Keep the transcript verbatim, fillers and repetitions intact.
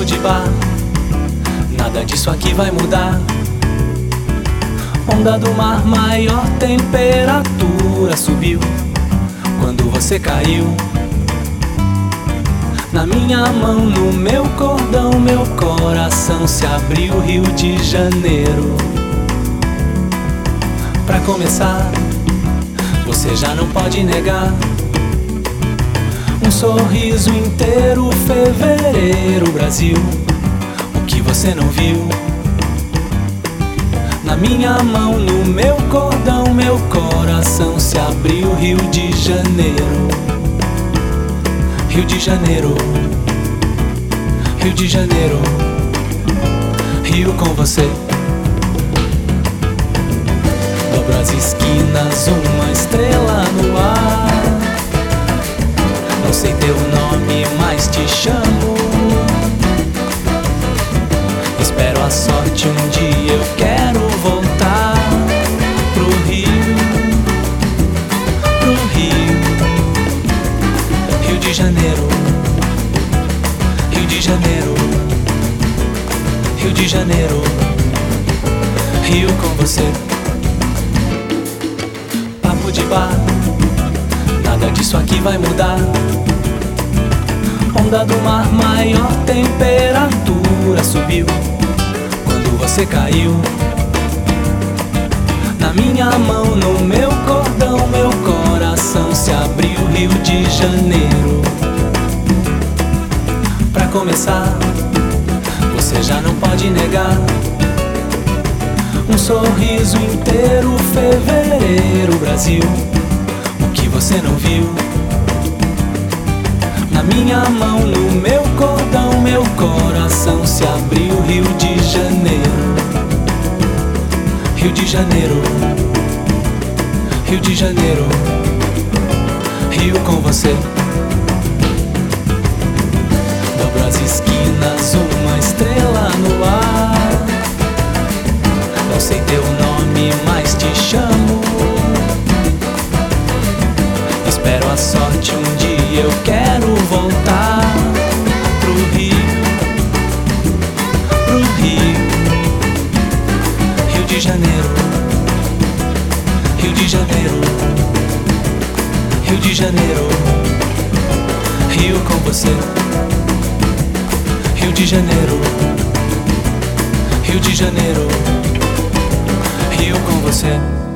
Papo de bar, nada disso aqui vai mudar. Onda do mar, maior temperatura subiu quando você caiu. Na minha mão, no meu cordão, meu coração se abriu. Rio de Janeiro. Pra começar, você já não pode negar um sorriso inteiro, fevereiro, Brasil. O que você não viu? Na minha mão, no meu cordão, meu coração se abriu. Rio de Janeiro. Rio de Janeiro. Rio de Janeiro. Rio com você. Dobro as esquinas, uma estrela no ar. Não sei teu nome, mas te chamo. Espero a sorte, um dia eu quero voltar pro Rio, pro Rio. Rio de Janeiro. Rio de Janeiro. Rio de Janeiro. Rio com você. Papo de bar, nada disso aqui vai mudar. Onda do mar, maior temperatura subiu quando você caiu. Na minha mão, no meu cordão, meu coração se abriu. Rio de Janeiro. Pra começar, você já não pode negar um sorriso inteiro, fevereiro, Brasil. O que você não viu? Na minha mão, no meu cordão, meu coração se abriu. Rio de Janeiro. Rio de Janeiro. Rio de Janeiro. Rio com você. Dobro as esquinas, uma estrela no ar. Não sei teu nome, mas te chamo. Espero a sorte, um dia eu quero voltar pro Rio, pro Rio. Rio de Janeiro. Rio de Janeiro. Rio de Janeiro. Rio com você. Rio de Janeiro. Rio de Janeiro. Rio com você.